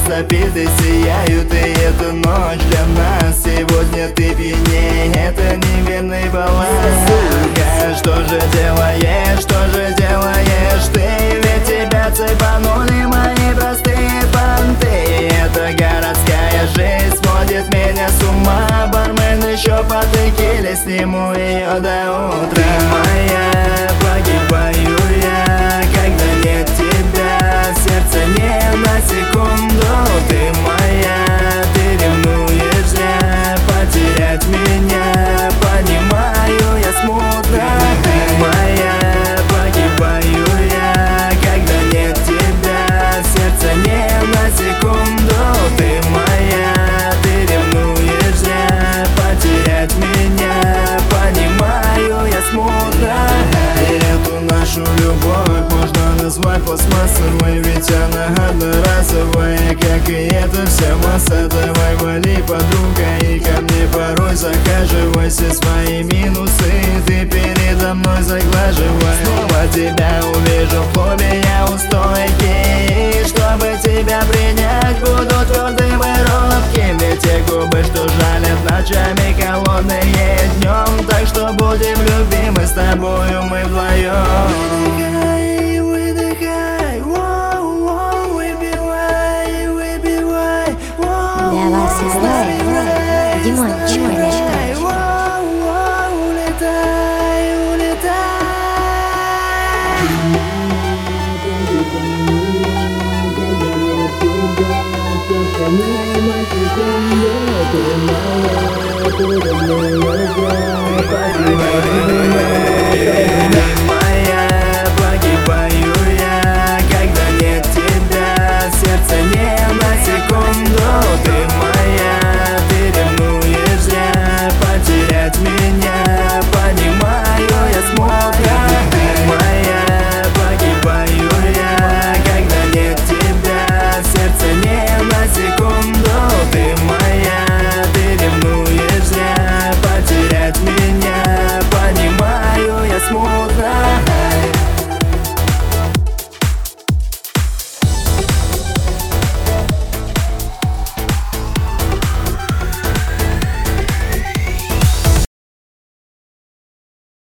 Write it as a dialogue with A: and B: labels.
A: растопиты сияют, и эта ночь для нас. Сегодня ты пьяней, это невинный баланс. Что же делаешь, что же делаешь ты? Ведь тебя цепанули мои простые понты. Эта городская жизнь сводит меня с ума. Бармен еще по текиле, сниму ее до утра. Ты моя, погибаю я, когда нет тебя. Сердце не на секунду. Ты моя, ты ревнуешь зря. Потерять меня, понимаю я смутно. Ты моя, погибаю я, когда нет тебя. Сердце не на секунду. Ты моя, ты ревнуешь зря. Потерять меня, понимаю я смутно. Эту нашу любовь можно назвать пластмассовой, ведь она одноразовая, как и эта вся масса. Давай вали, подруга, и ко мне порой захаживай. Все свои минусы ты передо мной заглаживай. Снова тебя увижу в клубе, я у стойки. И чтобы тебя принять, буду твердым и робким. Ведь те губы, что жалят ночами, холодные днем. Так что будем любимы с тобою мы вдвоем. Выдыхай, выдыхай, воу-воу, выпивай, выпивай, воу.
B: Для вас история Димончик.
A: Улетай, улетай. Ты моя,